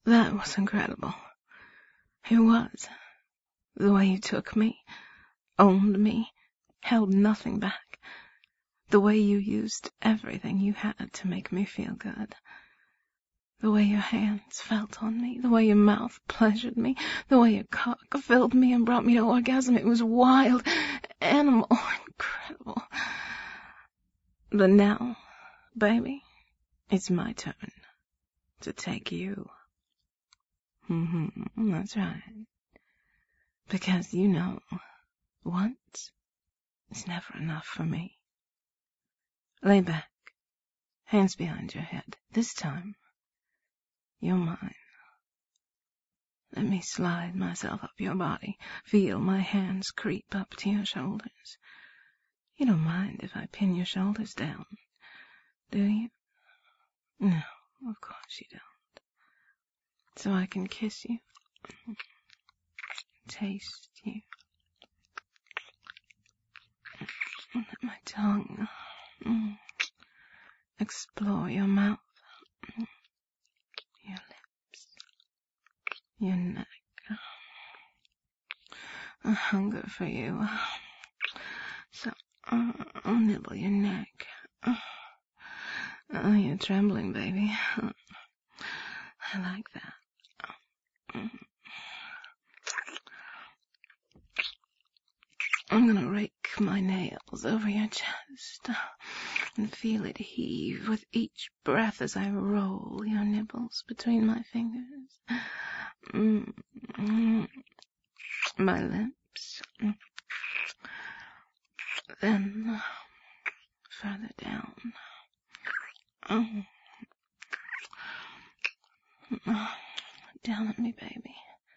That was incredible. It was. The way you took me, owned me, held nothing back. The way you used everything you had to make me feel good. The way your hands felt on me, the way your mouth pleasured me, the way your cock filled me and brought me to orgasm. It was wild, animal, incredible. But now, baby, it's my turn to take you. That's right. Because you know, once is never enough for me. Lay back, hands behind your head. This time, you're mine. Let me slide myself up your body, feel my hands creep up to your shoulders. You don't mind if I pin your shoulders down, do you? No, of course you don't. So I can kiss you, taste you, let my tongue explore your mouth, your lips, your neck. I hunger for you, so I'll nibble your neck. Oh, you're trembling, baby. I like that. I'm gonna rake my nails over your chest and feel it heave with each breath as I roll your nipples between my fingers. My lips. Then further down. Down at me, baby.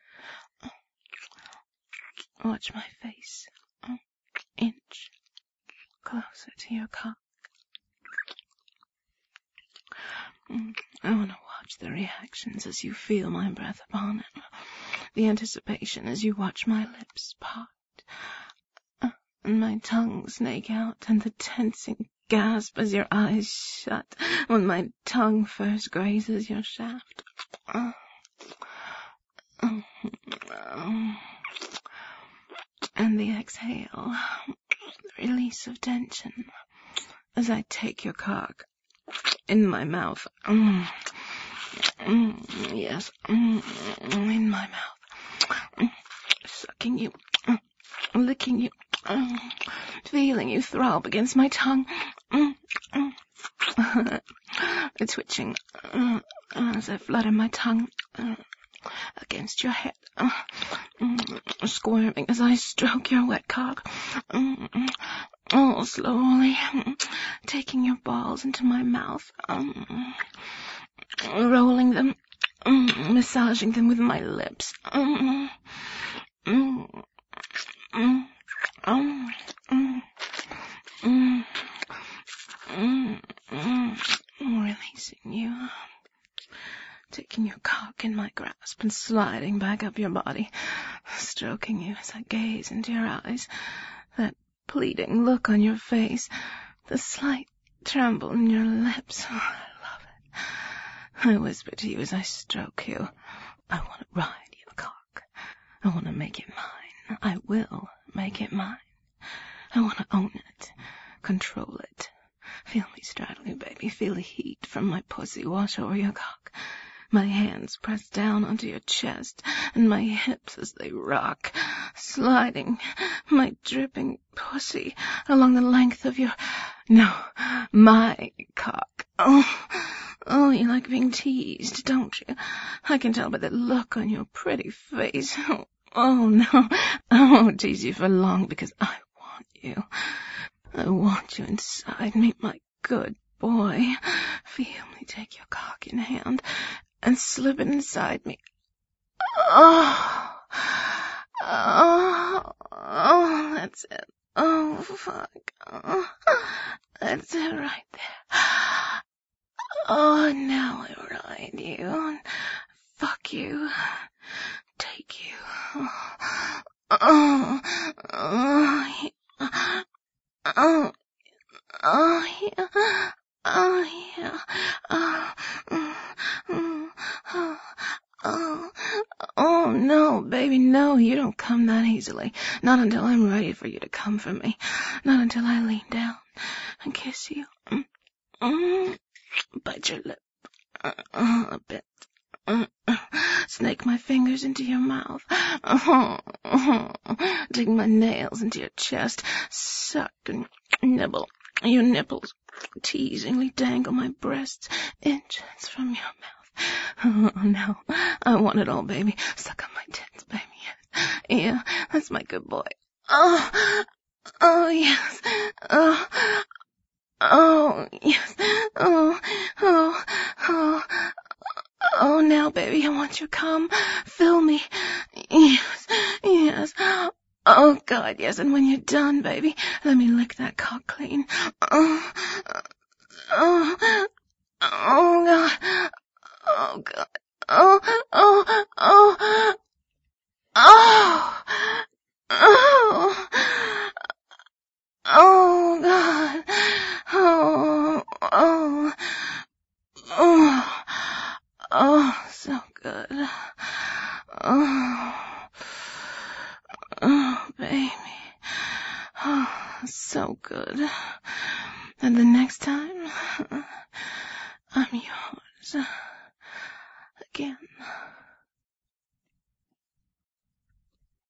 Watch my face. Inch closer to your cock. I want to watch the reactions as you feel my breath upon it. The anticipation as you watch my lips part. And my tongue snake out, and the tensing gasp as your eyes shut when my tongue first grazes your shaft. And the exhale, the release of tension, as I take your cock in my mouth. Yes, in my mouth. Sucking you, licking you, feeling you throb against my tongue. Twitching as I flutter my tongue against your head, squirming as I stroke your wet cock, slowly taking your balls into my mouth, rolling them, massaging them with my lips, releasing you, taking your cock in my grasp and sliding back up your body, stroking you as I gaze into your eyes, that pleading look on your face, the slight tremble in your lips. Oh, I love it. I whisper to you as I stroke you, I want to ride your cock. I want to make it mine. I will make it mine. I want to own it, control it. Feel me straddle you, baby. Feel the heat from my pussy wash over your cock. My hands press down onto your chest, and my hips as they rock, sliding my dripping pussy along the length of your... No, my cock. Oh, you like being teased, don't you? I can tell by the look on your pretty face. Oh, no, I won't tease you for long, because I want you. I want you inside me, my good boy. Feel me take your cock in hand and slip it inside me. Oh, that's it. Oh, fuck. Oh, that's it right there. Oh, now I ride you and fuck you, take you. Oh, yeah. Oh, yeah. Oh, yeah. no, baby, no, you don't come that easily. Not until I'm ready for you to come for me. Not until I lean down and kiss you. Bite your lip. A bit. Snake my fingers into your mouth. Dig my nails into your chest. Suck and nibble your nipples. Teasingly dangle my breasts inches from your mouth. Oh, no, I want it all, baby. Suck on my tits, baby. Yeah, that's my good boy. Oh, yes. Oh, yes. Oh, now, baby, I want you to come. Fill me. Yes. Oh, God, yes, and when you're done, baby, let me lick that cock clean. Oh, God. Oh, God. Oh, God. So good. Baby. So good. And the next time, I'm yours. Again.